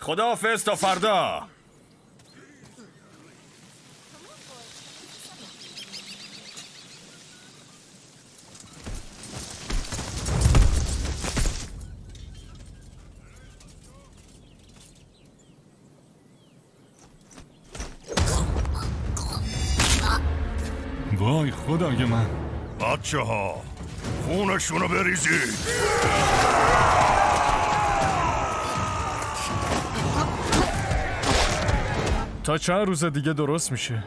خداحافظ تا فردا. وای خدای من. بچه ها خونشونو بریزید. تا چند روز دیگه درست میشه.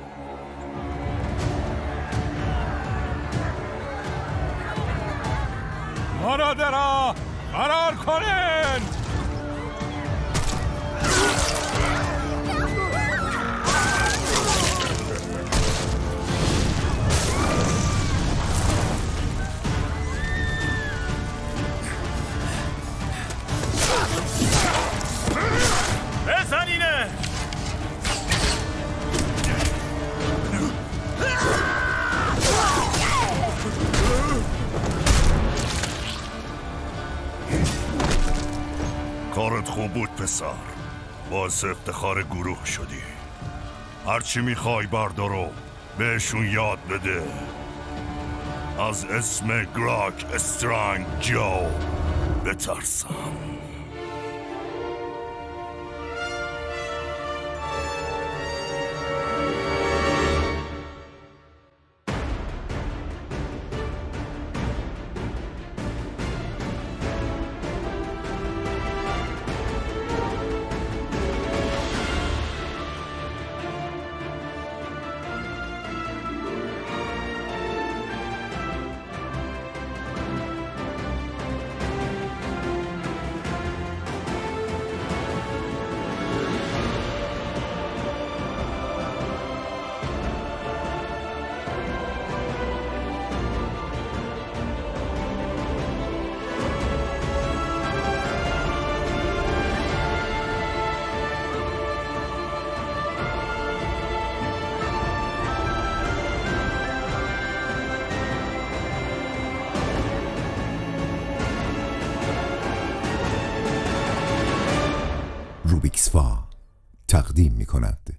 مرادرها فرار کنین. بزنینه. کارت خوب بود پسر. باعث افتخار گروه شدی. هرچی میخوای بردارو بهشون یاد بده. از اسم گراک استرانگ جو بترسم. روبیکسفا تقدیم می کند.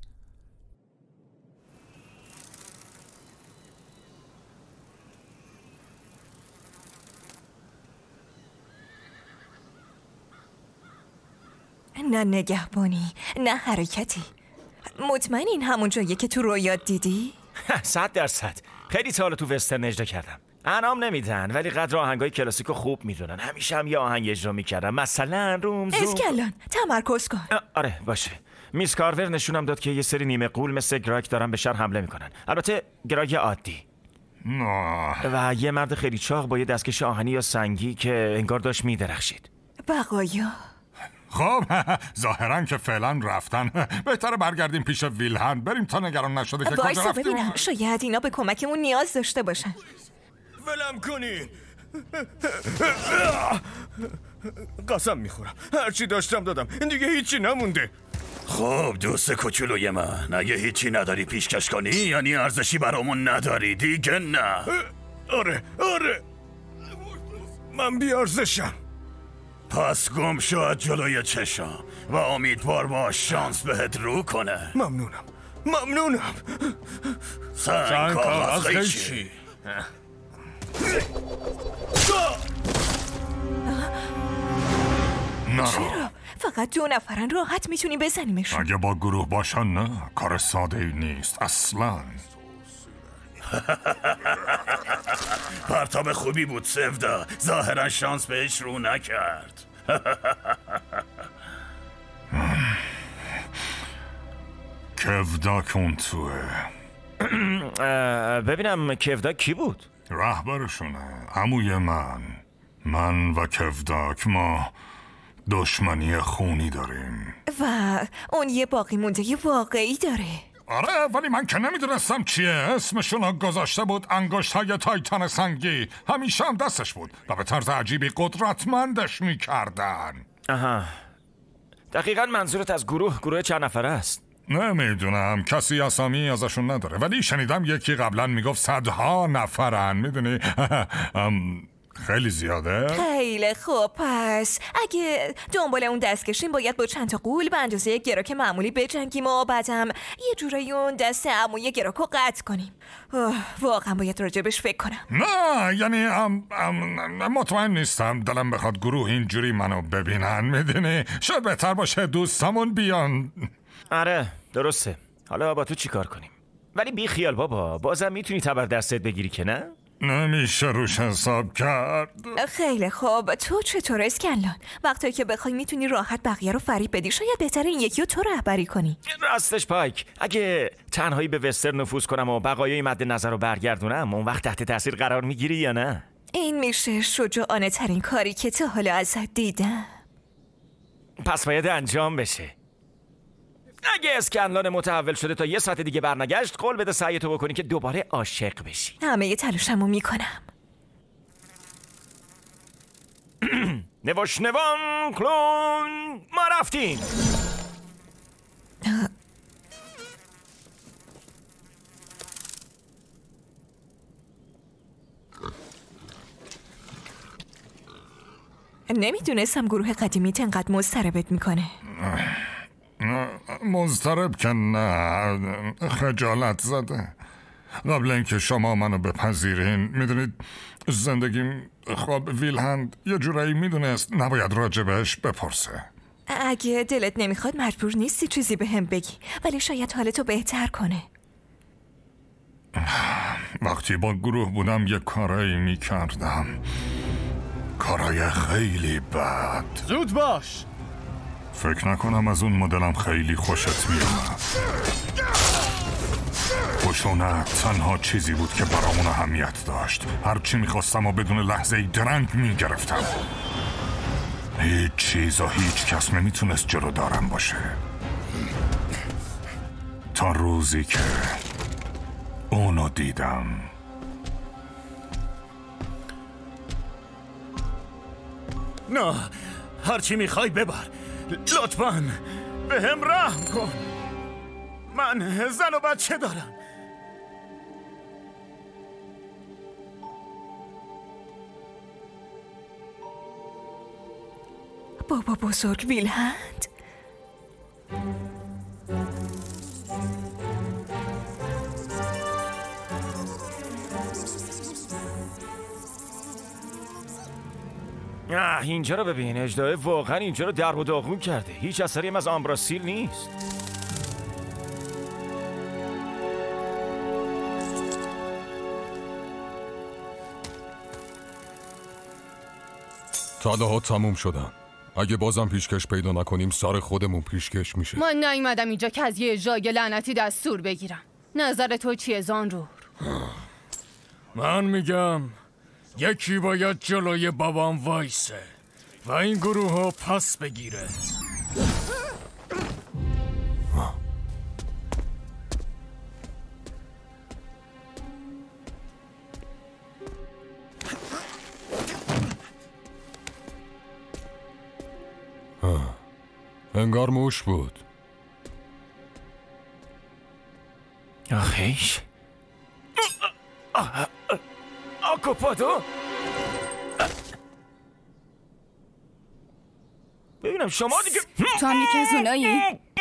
نه نگهبانی، نه حرکتی. مطمئن این همون جاییه که تو رویات دیدی؟ 100%. خیلی تا حالا تو وسترن اجرا کردم. انعام نمیدن ولی قدر آهنگای کلاسیکو خوب میدونن. همیشه هم یه آهنگ اجرا میکردم، مثلا روم زوم. اسکلان تمرکز کن. آره باشه. میس کارور نشونم داد که یه سری نیمه غول مثل گراگ دارن به شهر حمله میکنن. البته گراگ عادی. و یه مرد خیلی چاق با یه دستکش آهنی یا سنگی که انگار داشت میدرخشید. بقایا خب ظاهرا که فعلا رفتن. بهتره برگردیم پیش ویلهن، بریم تا نگران نشده که کجا وایسا رفتیم. ببینم، شاید اینا به کمکمون نیاز داشته باشن. ولم کنین. قسم میخورم هرچی داشتم دادم، دیگه هیچی نمونده. خب دوست کوچولوی من، اگه هیچی نداری پیشکش کنی یعنی ارزشی برامون نداری دیگه. نه آره من بی ارزشم. پس گم شو جلوی چشم و امیدوار باش شانس بهت رو کنه. ممنونم. سنگ کاغذ قیچی. چرا؟ فقط 2 نفرن، راحت میتونی بزنیمشون. اگه با گروه باشن نه، کار ساده ای نیست اصلا. پرتاب خوبی بود سفدا، ظاهرا شانس بهش رو نکرد. کفداک اون توه. ببینم کفداک کی بود؟ رهبرشونه، عموی من و کفداک ما دشمنی خونی داریم. و اون یه باقی مونده واقعی داره. آره ولی من که نمیدونستم چیه. اسمشون گذاشته بود انگشت‌های تایتان سنگی. همیشه هم دستش بود و به طرز عجیبی قدرتمندش میکردن. آها، دقیقا منظورت از گروه چند نفره است؟ نمیدونم، کسی اسامی ازشون نداره، ولی شنیدم یکی قبلا میگفت 100 نفرن. میدونی خیلی زیاده؟ خیلی خوب. پس اگه دنبال اون دستکشیم باید با چند تا غول به اندازه یک گراک معمولی بجنگیم و بعدم یه جورایی اون دست عموی گراک رو قطع کنیم. واقعا باید راجبش فکر کنم. نه یعنی مطمئن نیستم دلم بخواد گروه اینجوری منو ببینن. میدونی شاید بهتر باشه دوستامون بیان. آره درسته. حالا با تو چی کار کنیم؟ ولی بی خیال بابا، بازم میتونی تبر دستت بگیری که نه؟ نمیشه روش حساب کرد. خیلی خوب. تو چطور اسکنلان؟ وقتی که بخوای میتونی راحت بقیه رو فریب بدی. شاید بهتره این یکی رو تو رهبری کنی. راستش پایک، اگه تنهایی به وستر نفوذ کنم و بقایای مد نظر رو برگردونم اون وقت تحت تاثیر قرار میگیری یا نه؟ این میشه شجاعانه ترین کاری که تا حالا ازت دیدم. پس باید انجام بشه. اگه اسکنلان متحول شده تا یه ساعت دیگه برنگشت، قول بده سعیتو بکنی که دوباره عاشق بشی. همه تلاشمو میکنم. نواش نوان کلون ما رفتیم. نمیدونستم گروه قدیمی انقدر مضطربت میکنه. مضطرب که نه، خجالت زده. قبل اینکه شما منو بپذیرین میدونید زندگیم خب ویلهند یه جورایی میدونست نباید راجبش بپرسه. اگه دلت نمیخواد مجبور نیستی چیزی به هم بگی، ولی شاید حالتو بهتر کنه. وقتی با گروه بودم یه کارایی میکردم، کارای خیلی بد. زود باش. فکر نکنم از اون مدلم خیلی خوشت میاد. خشونت تنها چیزی بود که برامون اهمیت داشت. هرچی میخواستم و بدون لحظه درنگ میگرفتم. هیچ چیز و هیچ کس نمیتونست جلو دارم باشه تا روزی که اونو دیدم. نه، هرچی میخوای ببر، لطفاً به هم رحم کن. من زن و بچه دارم. بابا بزرگ ویلهند. اینجا رو ببین، اژدها واقعا اینجا رو در و داغون کرده. هیچ اثری هم از آمبراسیل نیست. طلا ها تموم شدن. اگه بازم پیشکش پیدا نکنیم سر خودمون پیشکش میشه. من نیومدم اینجا که از یه اجرای لعنتی دستور بگیرم. نظر تو چیه زانرور؟ من میگم یکی باید جلوی بابام وایسه و این گروه ها پس بگیره. انگار موش بود. آخیش آکوپادو. ببینم شما دیگه. تو هم یکی از اونایی؟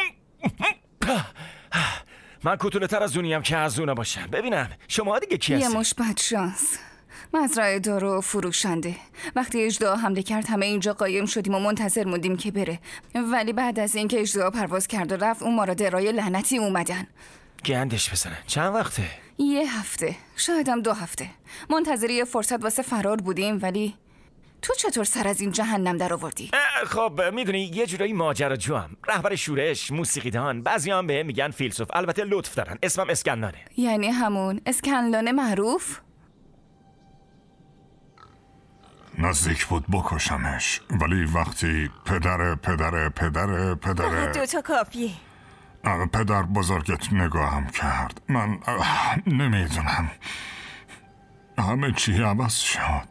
من کوتوله تر از اونیم که از اونا باشم. ببینم شما دیگه کی هستی؟ یه مش بدشانس. مزرعه دارو و فروشنده. وقتی اژدها حمله کرد همه اینجا قایم شدیم و منتظر موندیم که بره، ولی بعد از اینکه اژدها پرواز کرد و رفت اون مارادرای لعنتی اومدن. گندش بزنن. چند وقته؟ یه هفته، شاید هم 2 هفته. منتظر یه فرصت واسه فرار بودیم. ولی تو چطور سر از این جهنم در آوردی؟ خب میدونی یه جورایی ماجراجوام. رهبر شورش، موسیقیدان، بعضی هم به میگن فیلسوف. البته لطف دارن. اسمم اسکنلانه. یعنی همون اسکنلان معروف؟ نزدیک بود بکشمش، ولی وقتی پدر فقط 2 تا کافیه. پدر بزرگت نگاهم کرد، من نمیدونم، همه چی عوض شد.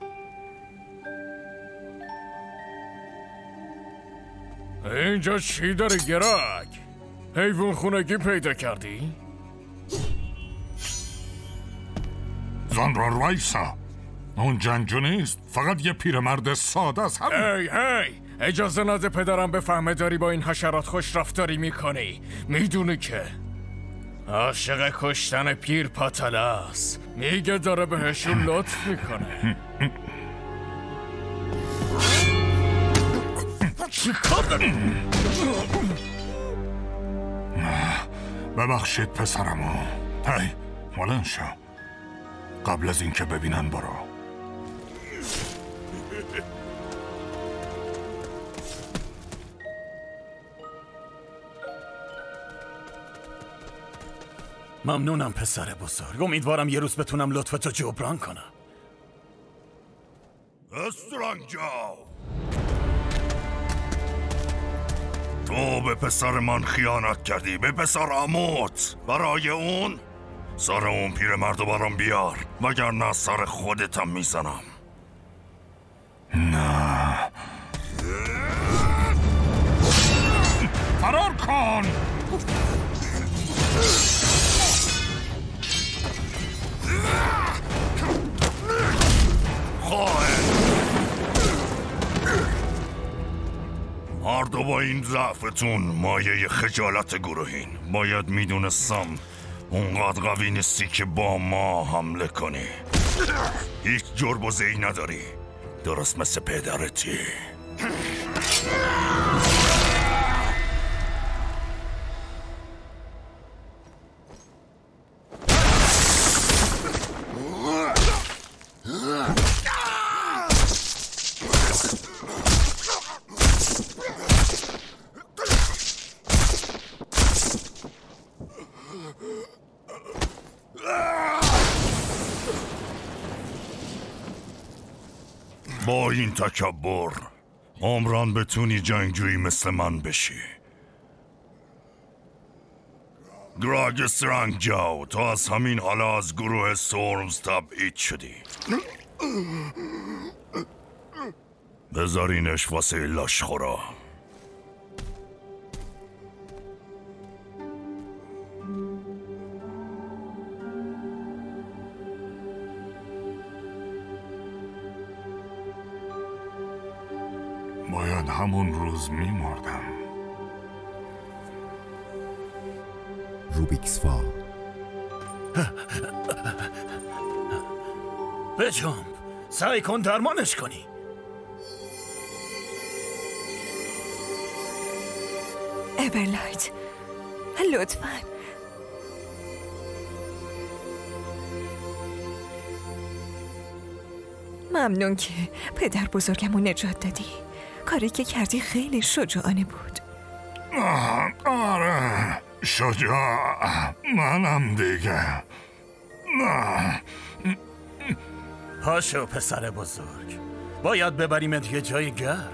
اینجا چی داره گراک؟ حیوان خونگی پیدا کردی؟ زانرور وایسا. اون جنگجو نیست، فقط یه پیرمرد ساده است. هی اجازه نده پدرم بفهمه داری با این حشرات خوش رفتاری میکنی. میدونی که عاشق کشتن پیر پاتاله است. میگه داره بهشون لطف میکنه. چی کار داری؟ ببخشید پسرمو. هی بلند شو، قبل از اینکه ببینن برو. ممنونم پسر بزرگ. امیدوارم یه روز بتونم لطفتو جبران کنم. استرانگجو، تو به پسر من خیانت کردی، به پسر عموت. برای اون سر اون پیرمردو برام بیار، وگرنه سر خودتم میزنم. نه، فرار کن. هر دو با این ضعفتون مایه خجالت گروهین. باید میدونستم اونقدر قوی نیستی که با ما حمله کنی. هیچ جربوزه‌ای نداری، درست مثل پدرتی. با این تکبر عمران بتونی جنگجویی مثل من بشی. گراگ استرانگجو، تو از همین حالا از گروه ستورمز تبعید شدی. بذارینش واسه لاشخورا. باید همون روز می‌مردم. روبیکس فا. بجنب، سعی کن درمانش کنی. اورلایت، لطفاً. ممنون که پدر بزرگمو نجات دادی. کاری که کردی خیلی شجاعانه بود. آره، شجاع منم دیگه. پاشو پسر بزرگ، باید ببریمت یه جای گرم.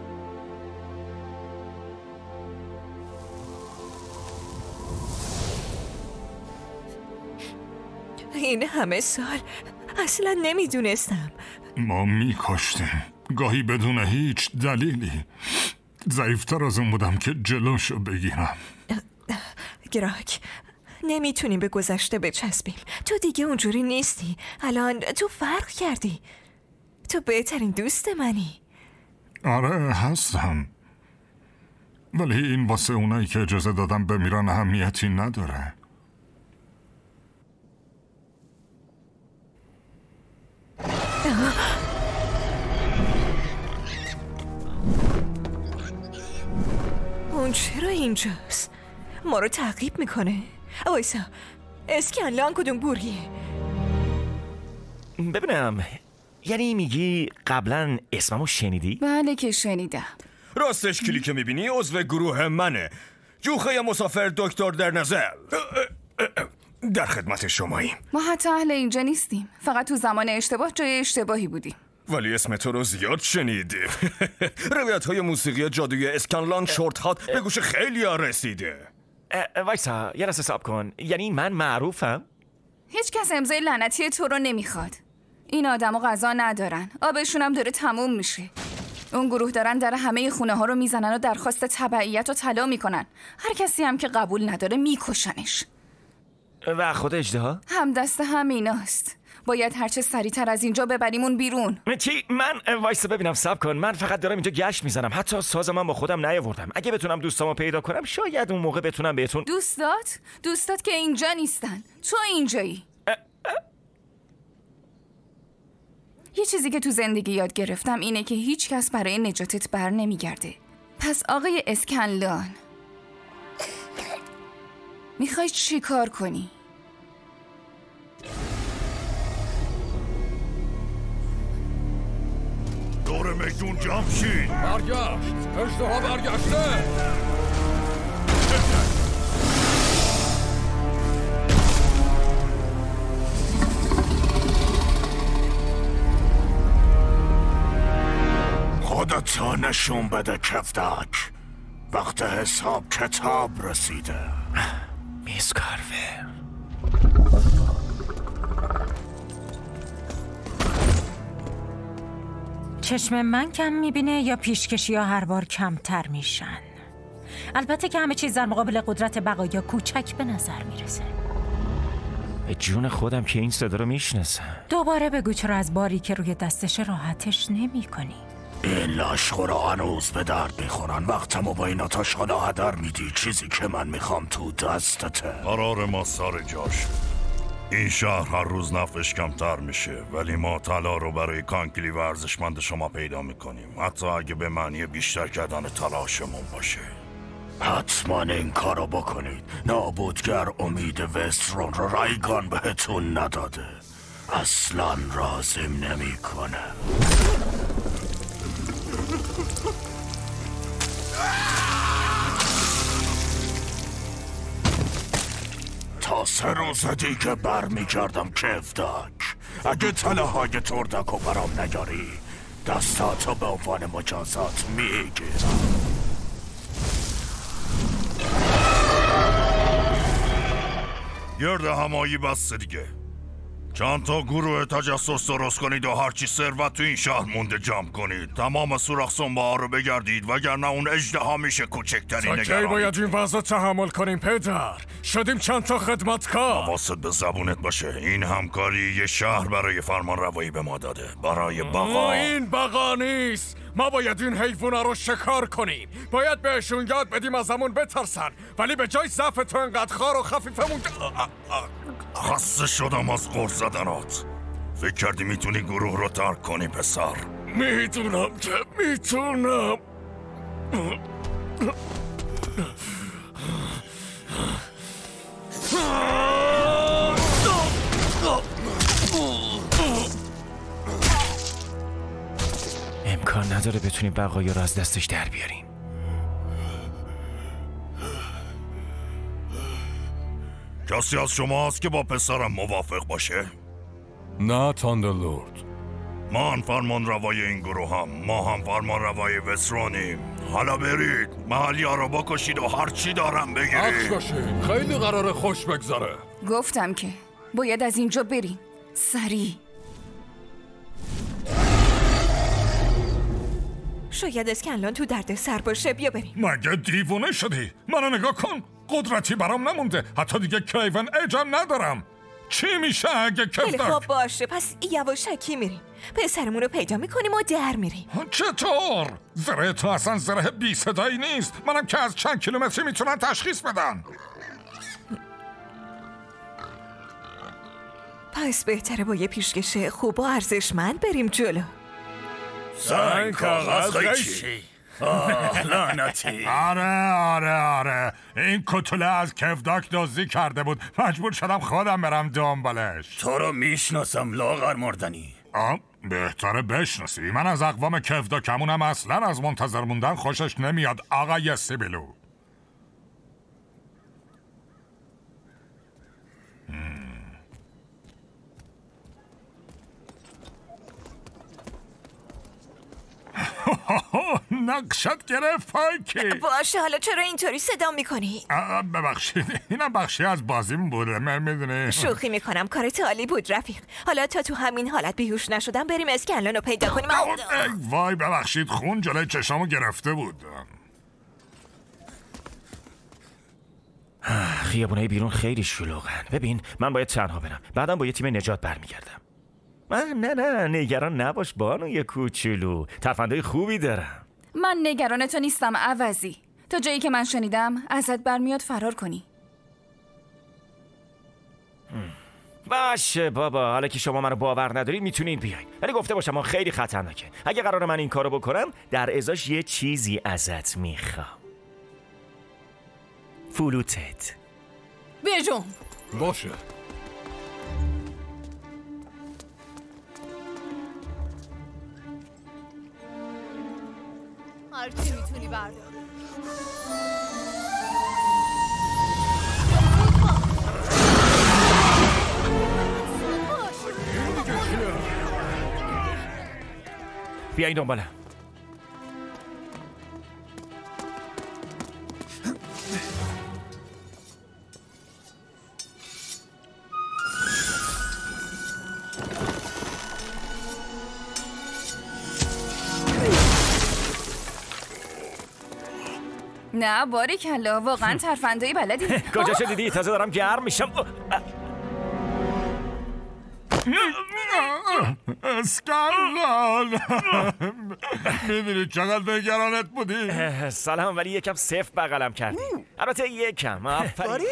این همه سال اصلا نمیدونستم. ما میکشتیم، گاهی بدون هیچ دلیلی. ضعیفتر از اون بودم که جلوشو بگیرم. گراک، نمیتونیم به گذشته بچسبیم. تو دیگه اونجوری نیستی. الان تو فرق کردی. تو بهترین دوست منی. آره هستم، ولی این واسه اونایی که اجازه دادم بمیرن اهمیتی نداره. اون چرا اینجاست؟ ما رو تعقیب میکنه. وایسا، اسکنلان کدوم گوریه؟ ببینم، یعنی میگی قبلا اسممو شنیدی؟ بله که شنیدم. راستش کلیک میبینی عضو گروه منه. جوخه مسافر دکتر در نظر. در خدمت شماییم. ما حتی اهل اینجا نیستیم، فقط تو زمان اشتباه جای اشتباهی بودیم. ولی اسم تو رو زیاد شنیدیم. روایت های موسیقی جادوی اسکنلان شورت هات به گوش خیلی ها رسیده. وایسا یه رسه حساب کن، یعنی من معروفم؟ هیچ کس امضای لعنتی تو رو نمیخواد. این آدمو غذا ندارن، آبشون هم داره تموم میشه. اون گروه دارن در همه خونه ها رو میزنن و درخواست تبعیت رو طلا میکنن. هر کسی هم که قبول نداره میکشنش. و خود اژدها؟ هم دست همیناست. باید هرچه سریعتر از اینجا ببریمون بیرون. چی؟ من وایسا ببینم، صبر کن. من فقط دارم اینجا گشت میزنم. حتی سازم من با خودم نیاوردم. اگه بتونم دوستامو پیدا کنم شاید اون موقع بتونم بهتون. دوستات که اینجا نیستن، تو اینجایی. یه چیزی که تو زندگی یاد گرفتم اینه که هیچ کس برای نجاتت بر نمیگرده. پس آقای اسکنلان، میخوای چی کار کنی؟ دور میدون جمع شید. برگشت، اژدها برگشته. خودتا نشون بده کفدک. وقت حساب کتاب رسیده. میس کارور، چشم من کم میبینه یا پیشکشی ها هر بار کمتر میشن؟ البته که همه چیز در مقابل قدرت بقایا کوچک به نظر میرسه. به جون خودم که این صدا رو میشناسم. دوباره بگو چرا از باری که روی دستش راحتش نمی کنی؟ این لاشخورا هنوز به درد میخورن. وقتمو با اینا تا شالا هدر میدی. چیزی که من میخوام تو دستته. قرار ما سر جاش. این شهر هر روز نفعش کمتر میشه، ولی ما طلا رو برای کانکلی و ارزشمند شما پیدا میکنیم، حتی اگه به معنی بیشتر کردن تلاشمون باشه. حتما این کارو بکنید. نابودگر امید وسترون رو رایگان بهتون نداده. اصلا رازم نمیکنه. تا 3 روز دیگه برمیگردم کفدک. اگه طلاهای تردکو برام نگاری دستاتو به عنوان مجازات میگیرم. گرد همایی بسته دیگه. چند تا گروه تجسس درست کنید و هرچی ثروت تو این شهر مونده جمع کنید. تمام سوراخ سنبه ها رو بگردید وگرنه اون اژدها میشه کوچکترین نگرانی. تا کی باید این وضع تحمل کنیم پدر؟ شدیم چند تا خدمتکار. حواست به زبونت باشه. این همکاری یه شهر برای فرمان روایی به ما داده، برای بقا. این بقا نیست. ما باید این حیوونا رو شکار کنیم. باید بهشون یاد بدیم از همون بترسن، ولی به جای ضعف تو انقدر خار و خفیفمون. خسته شدم از غر زدنات. فکر کردی میتونی گروه رو ترک کنی پسر؟ میدونم که میتونم. امکان نداره بتونیم بقایا رو از دستش در بیاریم. کسی از شما هست که با پسرم موافق باشه؟ نه تاندرلورد. من فرمان روای این گروه هم. ما هم فرمان روای وسترونیم. حالا برید محلی ها رو بکشید و هرچی دارم بگیرید. عکس باشید. خیلی قراره خوش بگذاره. گفتم که باید از اینجا بریم سریع. شاید اسکنلان تو درد سر باشه. بیا بریم. مگه دیوونه شدی؟ منو نگاه کن. قدرتی برام نمونده. حتی دیگه کیون اجم ندارم. چی میشه اگه خیلی خوب باشه، پس یواشکی میریم. پسرمون رو پیدا میکنیم و در میریم. چطور؟ زره تو اصلا زره بی صدایی نیست. منم که از چند کیلومتری میتونن تشخیص بدن. پس بهتره با یه پیشکش خوب و ارزشمند بریم جلو. سنگ کاغذ قیچی. لعنتی. آره این کتوله از کفداک دزدی کرده بود. مجبور شدم خودم برم دنبالش. تو رو میشناسم لاغر مردنی. بهتره بشناسی. من از اقوام کفداکمونم اصلا از منتظر موندن خوشش نمیاد آقای سیبیلو. نقشت گرفت پایکی. باشه حالا چرا اینطوری صدا میکنی؟ ببخشید، اینم بخشی از بازیم بوده. من میدونی شوخی میکنم. کارت عالی بود رفیق. حالا تا تو همین حالت بیهوش نشدم بریم اسکنلان رو پیدا کنیم. وای ببخشید، خون جلوی چشامو گرفته بود. خیابونای بیرون خیلی شلوغن. ببین من باید تنها برم، بعدم با یه تیم نجات برمیگردم. نه نگران نباش بانوی کوچولو، ترفندهای خوبی دارم. من نگران تو نیستم عوضی. تا جایی که من شنیدم ازت برمیاد فرار کنی. باشه بابا، حالا که شما منو باور ندارید میتونید بیاین، ولی گفته باشم ما خیلی خطرناکه. اگه قراره من این کارو بکنم در ازاش یه چیزی ازت میخوام. فلوتت. بجون. باشه. هرچی میتونی بردار. بیاین دنبالم. نه باریکلا، واقعا ترفندایی بلدی. کجاشو دیدی؟ تازه دارم گرم میشم. اسکندال، میدونی چقدر نگرانت بودی؟ سلام، ولی یکم سفت بغلم کردی. البته یکم. آفرین.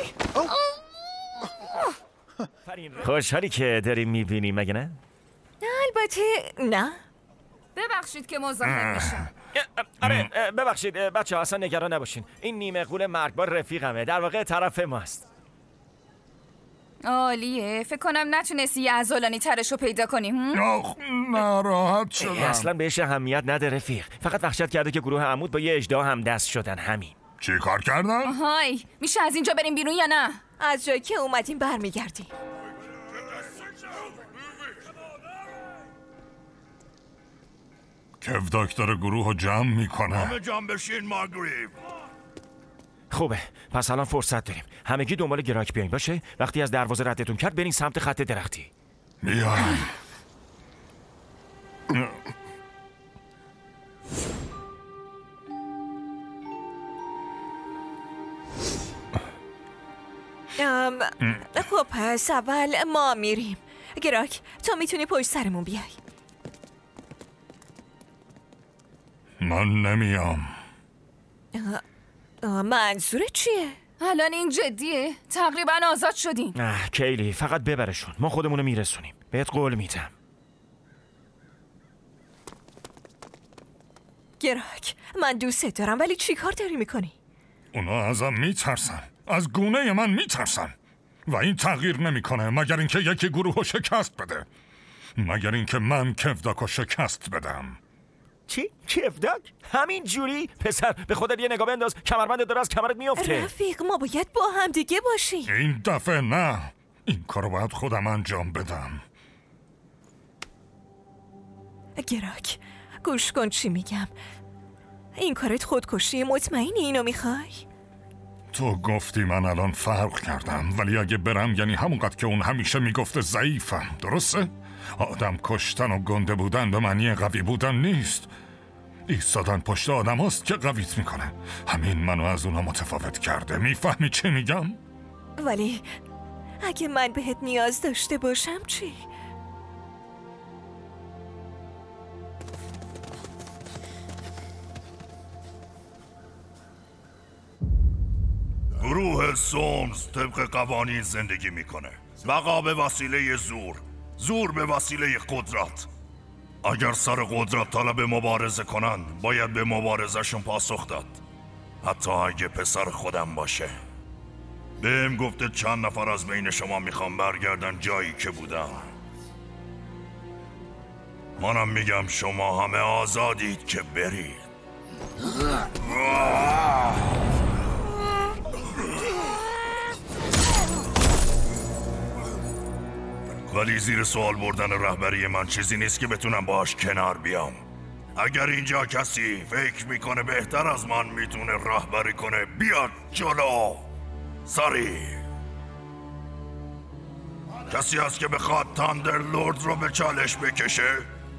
خوشحالی که داریم میبینی مگه نه؟ البته نه. ببخشید که مزاحم میشم. آره ببخشید بچه ها، اصلا نگران نباشین. این نیمه غول مرگبار رفیقمه، در واقع طرف ماست. عالیه. فکر کنم نتونستی یه عضلانی ترشو پیدا کنیم. ناراحت شدم. اصلا بهش اهمیت نده رفیق، فقط وحشت کرده که گروه عمود با یه اژدها هم دست شدن، همین. چی کار کردن؟ های میشه از اینجا بریم بیرون یا نه؟ از جایی که اومدیم برمیگردیم. کف دکتر گروه رو جمع میکنه. همه جمع بشین مارگریف. خوبه، پس الان فرصت داریم. همگی دنبال گراک بیاین، باشه؟ وقتی از دروازه ردتون کرد برین سمت خط درختی. بیاین. خب پس اول ما میریم. گراک تو میتونی پشت سرمون بیای. من نمیام. منظورت چیه؟ الان این جدیه؟ تقریبا آزاد شدیم. کیلی فقط ببرشون، ما خودمونو میرسونیم، بهت قول میدم. گراک من دوست دارم، ولی چی کار داری میکنی؟ اونا ازم میترسن، از گونه من میترسن و این تغییر نمیکنه مگر اینکه یکی گروه شکست بده، مگر اینکه من کفداکو شکست بدم. چی؟ کفداک؟ همین جوری؟ پسر به خودت یه نگاه بنداز، کمربندت داره از کمرت میفته. رفیق ما باید با هم دیگه باشیم. این دفعه نه، این کارو باید خودم انجام بدم. گراک گوش کن چی میگم. این کارت خودکشی، مطمئنی اینو میخوای؟ تو گفتی من الان فرق کردم، ولی اگه برم یعنی همونقدر که اون همیشه میگفته ضعیفم، درسته؟ آدم کشتن و گنده بودن به معنی قوی بودن نیست. ایستادن پشت آدم هست که قویت میکنه. همین منو از اونا متفاوت کرده. میفهمی چی میگم؟ ولی اگه من بهت نیاز داشته باشم چی؟ گروه سونز طبق قوانین زندگی میکنه. بقا به وسیله زور، زور به وسیله قدرت. اگر سر قدرت طلب مبارزه کنن باید به مبارزهشون پاسخ داد، حتی اگه پسر خودم باشه. بهم گفته چند نفر از بین شما میخوام برگردن جایی که بودم. منم میگم شما همه آزادید که برید. ولی زیر سوال بردن رهبری من چیزی نیست که بتونم باش کنار بیام. اگر اینجا کسی فکر میکنه بهتر از من میتونه رهبری کنه، بیاد جلو. سریع. کسی هست که بخواد تاندر لورد رو به چالش بکشه؟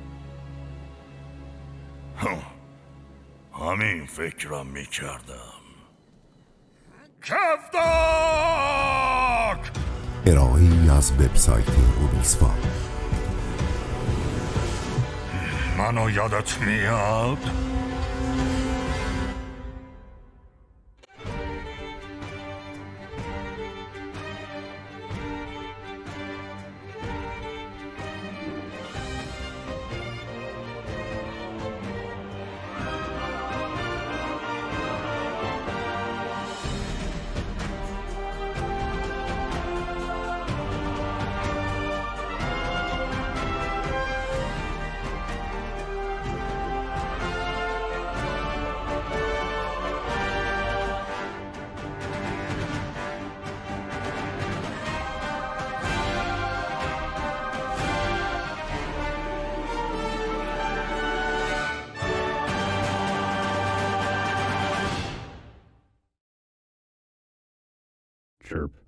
همین فکرم میکردم. کفداک! ارائه‌ای از وبسایت روبیکسفا. منو یادت میاد؟ Chirp.